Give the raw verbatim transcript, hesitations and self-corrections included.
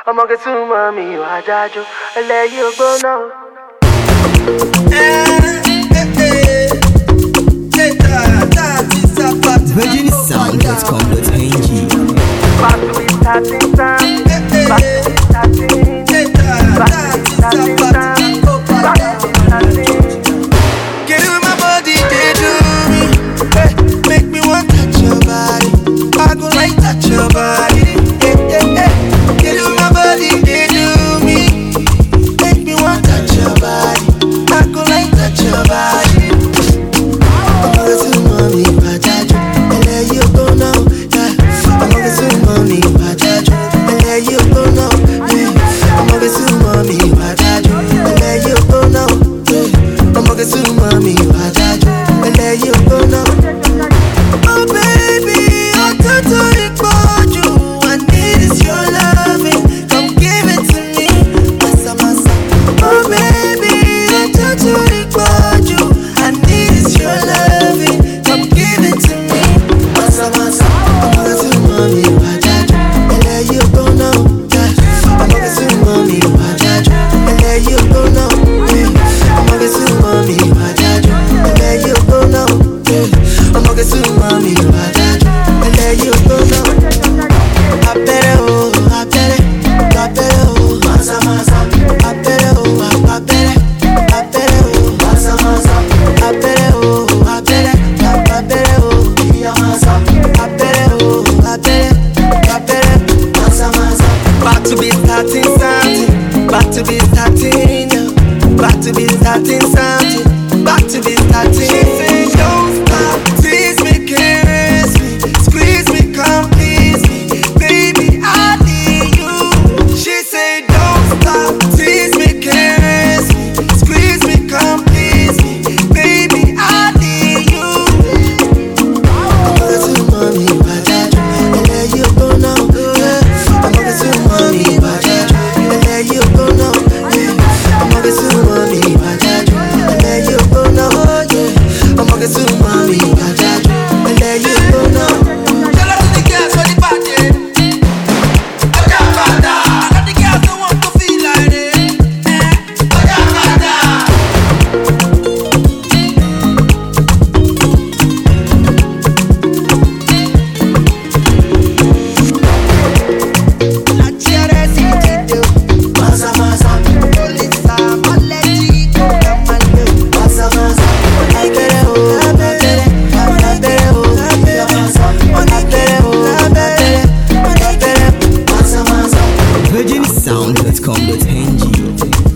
I'ma get to mommy, I got you, I let you go now. Virgin Sound dot com dot n g. Back to be starting time. Back to be starting. Back to be starting time. Back to be starting. Get in my body, they do me. Hey, make me want to touch your body. I go like touch your body. Hey, hey, hey. Get in my body, they do me. Make me want to touch your body. I go like touch your body. I'm gonna see mommy, I got you. And there you go now. Yeah. I'm gonna see mommy, I got you. And there you go now. Yeah. I'm gonna see mommy, I got you. And there you go now. Yeah. I'm gonna see mommy, I got you. And there you go now. Oh baby, I thought I called you. I need is your loving. Come give it to me. Massa, massa. Oh baby, I thought I called you. I need is your loving. Come give it to me. Massa, massa. I'm gonna see mommy, I got you. And there you go now. Yeah. I'm gonna see mommy, I got you. And there you go now. Yeah. I'm gonna see mommy, I got you. And there you go now. Yeah. I'm gonna see mommy, I got you. And there you go now. I better oh, I better, I better oh, massa massa. I better oh, I better, I better oh, massa massa. I better oh, I better, I better oh, yeah massa. I better oh, I better, I better, massa massa. Back to be starting something, back to be starting, yeah. Back to be starting something, back to be starting. She said don't stop, tease me, caress me, squeeze me, come please me, baby I need you. She said don't stop, tease me, caress me, squeeze me, come please me, baby I need you. I'm gonna see mommy, I got you, and there you go now. Yeah. I'm gonna see mommy, I got you, and there you go now. Yeah. I'm gonna see mommy, I got you, and there you go now. Yeah. I'm gonna see mommy, I got you, and there you go now. Tell her to the girls for the party. I got father. I got the girls who want to feel like it. I got father. La chiara si ti do. Massa massa. Polizza, malletto, camallo. Massa massa. I better oh, I better, I better oh, I better massa. I better oh, I better, I better massa massa. Virgin Sound dot com dot n g.